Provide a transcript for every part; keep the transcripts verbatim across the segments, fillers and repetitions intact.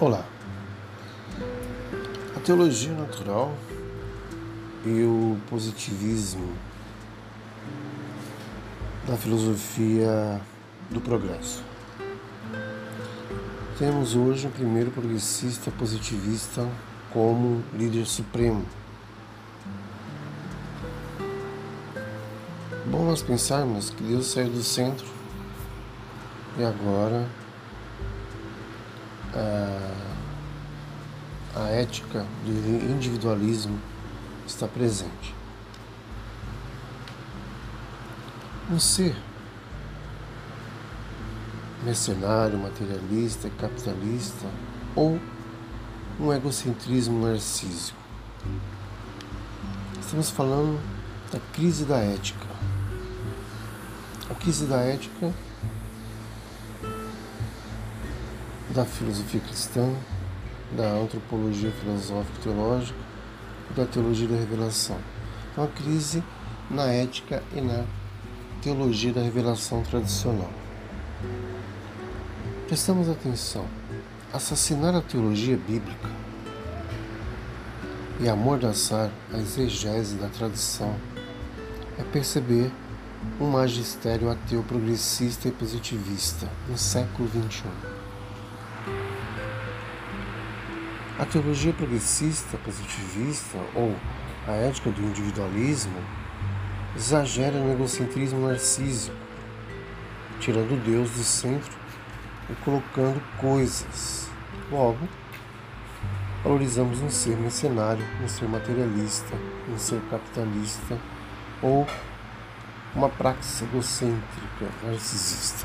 Olá, a teologia natural e o positivismo da filosofia do progresso. Temos hoje o primeiro progressista positivista como líder supremo. Bom nós pensarmos que Deus saiu do centro e agora a, a ética do individualismo está presente. Um ser mercenário, materialista, capitalista ou um egocentrismo narcísico. Estamos falando da crise da ética. A crise da ética da filosofia cristã, da antropologia filosófica e teológica e da teologia da revelação. Então, a crise na ética e na teologia da revelação tradicional. Prestamos atenção. Assassinar a teologia bíblica e amordaçar a exegese da tradição é perceber um magistério ateu progressista e positivista no século vinte e um. A teologia progressista positivista ou a ética do individualismo exagera no egocentrismo narcísico, tirando Deus do centro e colocando coisas. Logo, valorizamos um ser mercenário, um ser materialista, um ser capitalista ou uma praxis egocêntrica narcisista.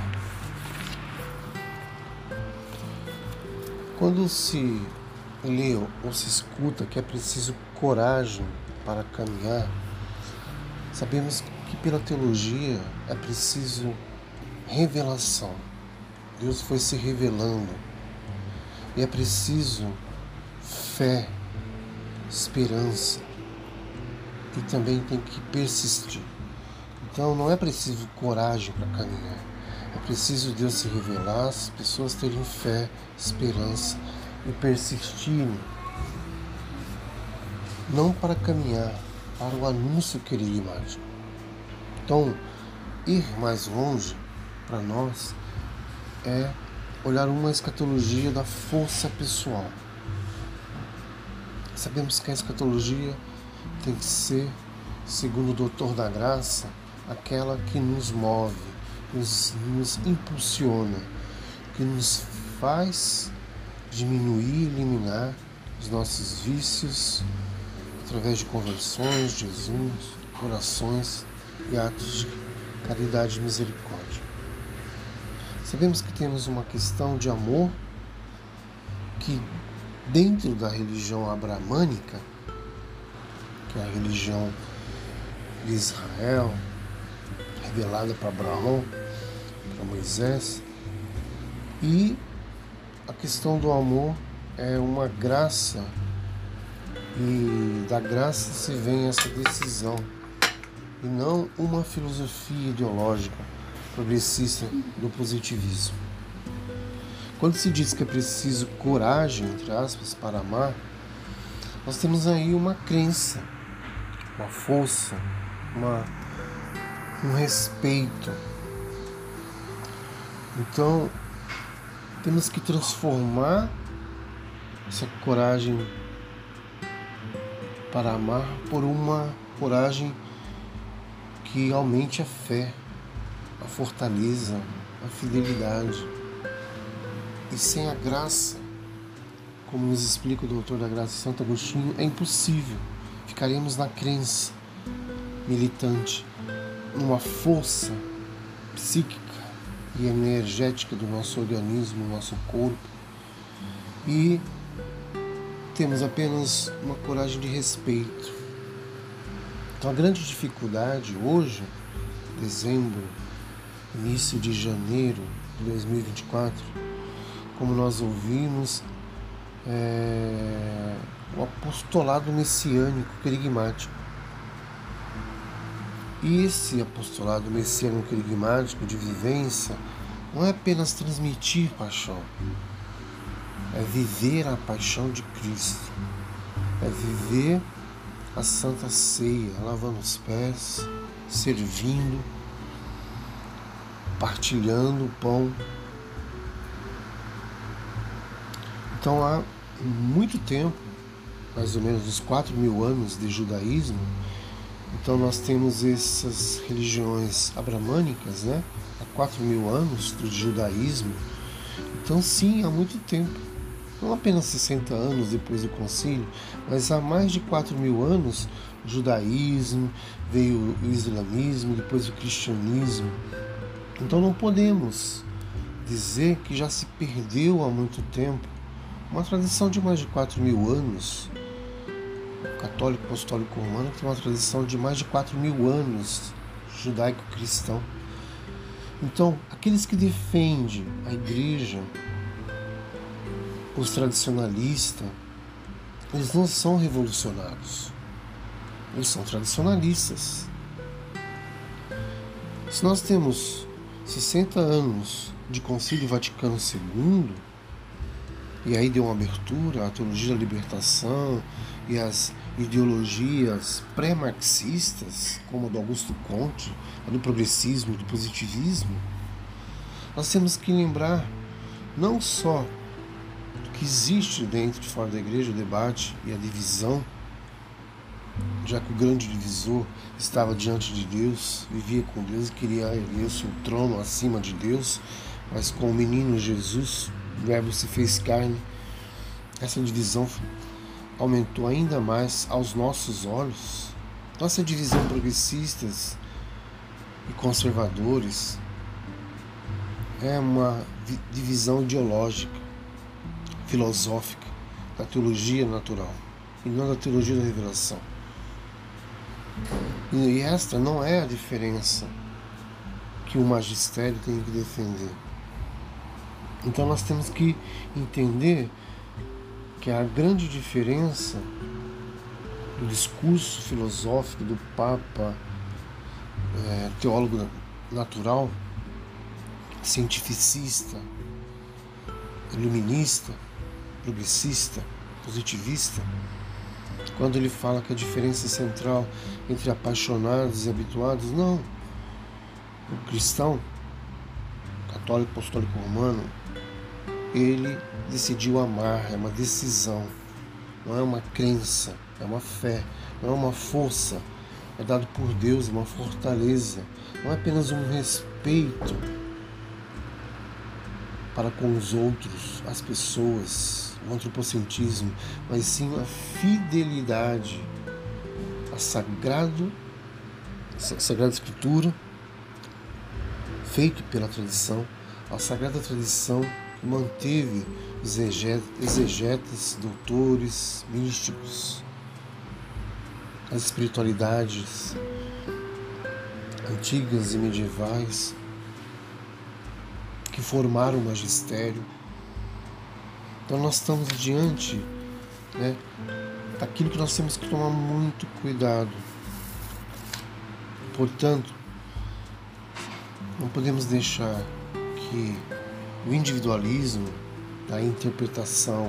Quando se lê ou se escuta que é preciso coragem para caminhar, sabemos que pela teologia é preciso revelação. Deus foi se revelando e é preciso fé, esperança e também tem que persistir. Então não é preciso coragem para caminhar, é preciso Deus se revelar, as pessoas terem fé, esperança e persistirem, não para caminhar, para o anúncio querigmático. Então, ir mais longe para nós é olhar uma escatologia da força pessoal. Sabemos que a escatologia tem que ser, segundo o doutor da graça, aquela que nos move, nos, nos impulsiona, que nos faz diminuir e eliminar os nossos vícios através de conversões, jejuns, orações e atos de caridade e misericórdia. Sabemos que temos uma questão de amor que dentro da religião abramânica, que é a religião de Israel, revelada para Abraão, para Moisés, e a questão do amor é uma graça, e da graça se vem essa decisão, e não uma filosofia ideológica progressista do positivismo. Quando se diz que é preciso coragem, entre aspas, para amar, nós temos aí uma crença, uma força, uma, um respeito. Então, temos que transformar essa coragem para amar por uma coragem que aumente a fé, a fortaleza, a fidelidade. E sem a graça, como nos explica o doutor da graça Santo Agostinho, é impossível. Ficaremos na crença militante, numa força psíquica e energética do nosso organismo, do nosso corpo, e temos apenas uma coragem de respeito. Então a grande dificuldade hoje, dezembro, início de janeiro de dois mil e vinte e quatro, como nós ouvimos, é o apostolado messiânico querigmático. E esse apostolado messiânico querigmático de vivência não é apenas transmitir paixão, é viver a paixão de Cristo, é viver a Santa Ceia, lavando os pés, servindo, partilhando o pão. Então há muito tempo, mais ou menos uns quatro mil anos de judaísmo, então nós temos essas religiões abramânicas, né? Há quatro mil anos do judaísmo. Então sim, há muito tempo. Não apenas sessenta anos depois do concílio, mas há mais de quatro mil anos o judaísmo, veio o islamismo, depois o cristianismo. Então não podemos dizer que já se perdeu há muito tempo uma tradição de mais de quatro mil anos. O católico apostólico romano tem uma tradição de mais de quatro mil anos, judaico-cristão. Então, aqueles que defendem a igreja, os tradicionalistas, eles não são revolucionários, eles são tradicionalistas. Se nós temos sessenta anos de Concílio Vaticano segundo, e aí deu uma abertura à teologia da libertação e às ideologias pré-marxistas, como a do Augusto Comte, a do progressismo e do positivismo, nós temos que lembrar não só que existe dentro e fora da igreja o debate e a divisão, já que o grande divisor estava diante de Deus, vivia com Deus e queria erguer o seu trono acima de Deus, mas com o menino Jesus, o Verbo se fez carne, essa divisão aumentou ainda mais aos nossos olhos. Nossa divisão progressistas e conservadores é uma divisão ideológica, filosófica, da teologia natural e não da teologia da revelação. E esta não é a diferença que o magistério tem que defender. Então nós temos que entender que a grande diferença do discurso filosófico do Papa, é, teólogo natural, cientificista, iluminista, progressista, positivista, quando ele fala que a diferença central entre apaixonados e habituados, não. O cristão, católico apostólico romano, ele decidiu amar, é uma decisão, não é uma crença, é uma fé, não é uma força, é dado por Deus, uma fortaleza, não é apenas um respeito para com os outros, as pessoas, o antropocentrismo, mas sim a fidelidade a sagrado, a Sagrada Escritura, feito pela tradição, a sagrada tradição que manteve os exegetas, doutores, místicos, as espiritualidades antigas e medievais que formaram o magistério. Então nós estamos diante, né, daquilo que nós temos que tomar muito cuidado. Portanto, não podemos deixar que o individualismo, a interpretação,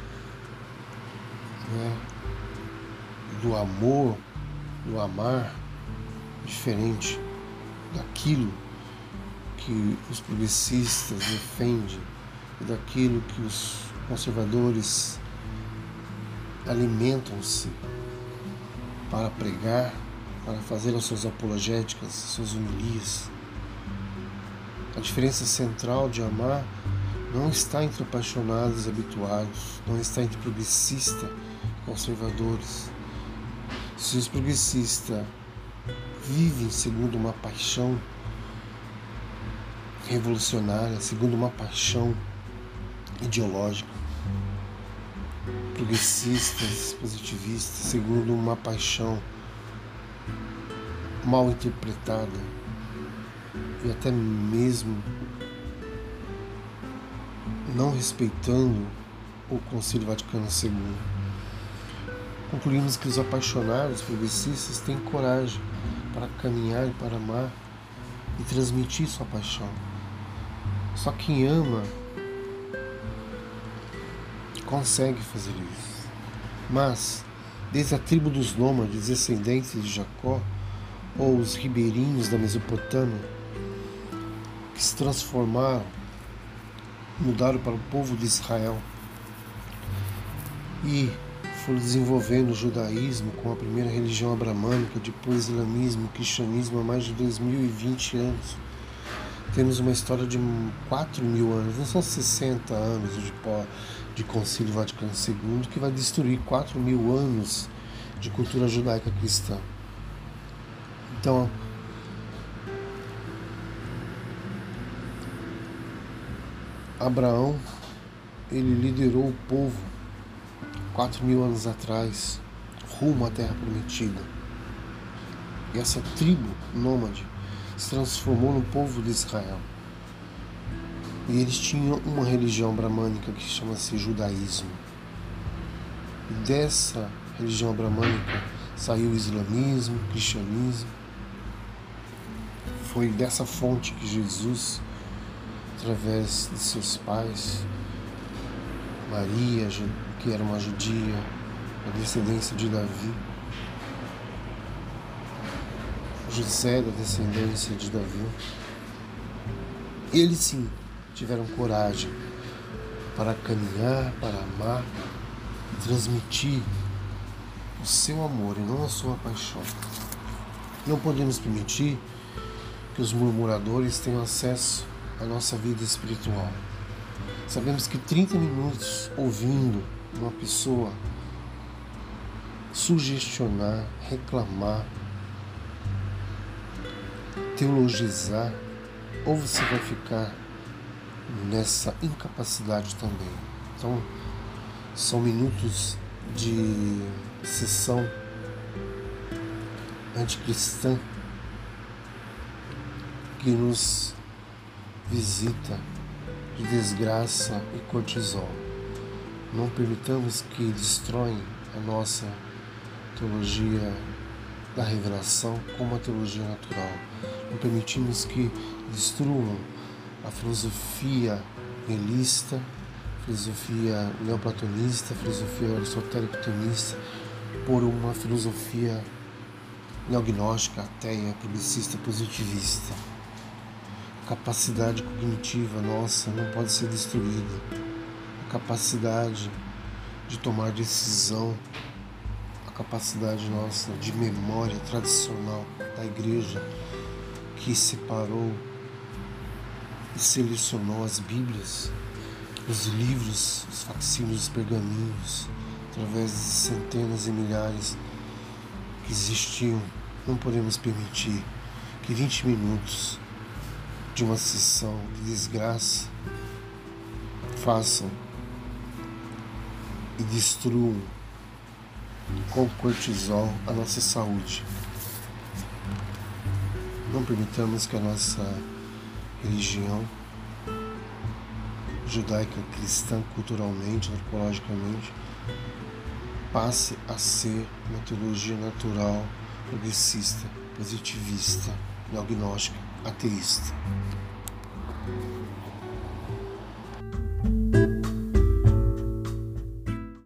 né, do amor, do amar, diferente daquilo que os progressistas defendem e daquilo que os conservadores alimentam-se para pregar, para fazer as suas apologéticas, as suas homilias. A diferença central de amar não está entre apaixonados e habituados, não está entre progressistas e conservadores. Se os progressistas vivem segundo uma paixão revolucionária, segundo uma paixão ideológica, progressistas, positivistas, segundo uma paixão mal interpretada e até mesmo não respeitando o Concílio Vaticano segundo. Concluímos que os apaixonados progressistas têm coragem para caminhar e para amar e transmitir sua paixão. Só quem ama consegue fazer isso. Mas, desde a tribo dos nômades descendentes de Jacó, ou os ribeirinhos da Mesopotâmia, que se transformaram, mudaram para o povo de Israel e foram desenvolvendo o judaísmo com a primeira religião abramânica, depois o islamismo, o cristianismo há mais de dois mil e vinte anos. Temos uma história de quatro mil anos, não são sessenta anos de, de Concílio Vaticano segundo que vai destruir quatro mil anos de cultura judaica cristã. Então, Abraão, ele liderou o povo quatro mil anos atrás, rumo à Terra Prometida. E essa tribo nômade se transformou no povo de Israel. E eles tinham uma religião bramânica que chama-se judaísmo. E dessa religião bramânica saiu o islamismo, o cristianismo. Foi dessa fonte que Jesus, através de seus pais, Maria, que era uma judia, a descendência de Davi, José, da descendência de Davi, eles sim tiveram coragem para caminhar, para amar e transmitir o seu amor e não a sua paixão. Não podemos permitir que os murmuradores tenham acesso à nossa vida espiritual. Sabemos que trinta minutos ouvindo uma pessoa sugestionar, reclamar, teologizar, ou você vai ficar nessa incapacidade também. Então, são minutos de sessão anticristã que nos visita de desgraça e cortisol. Não permitamos que destroem a nossa teologia da revelação como a teologia natural. Não permitimos que destruam a filosofia helista, filosofia neoplatonista, filosofia aristotélico-tomista por uma filosofia neognóstica, ateia, publicista, positivista. A capacidade cognitiva nossa não pode ser destruída. A capacidade de tomar decisão, a capacidade nossa de memória tradicional da igreja que separou e selecionou as Bíblias, os livros, os facsímiles, os pergaminhos, através de centenas e milhares que existiam. Não podemos permitir que vinte minutos de uma sessão de desgraça façam e destruam com cortisol a nossa saúde. Não permitamos que a nossa religião judaica cristã, culturalmente, antropologicamente, passe a ser uma teologia natural, progressista, positivista, neognóstica, ateísta.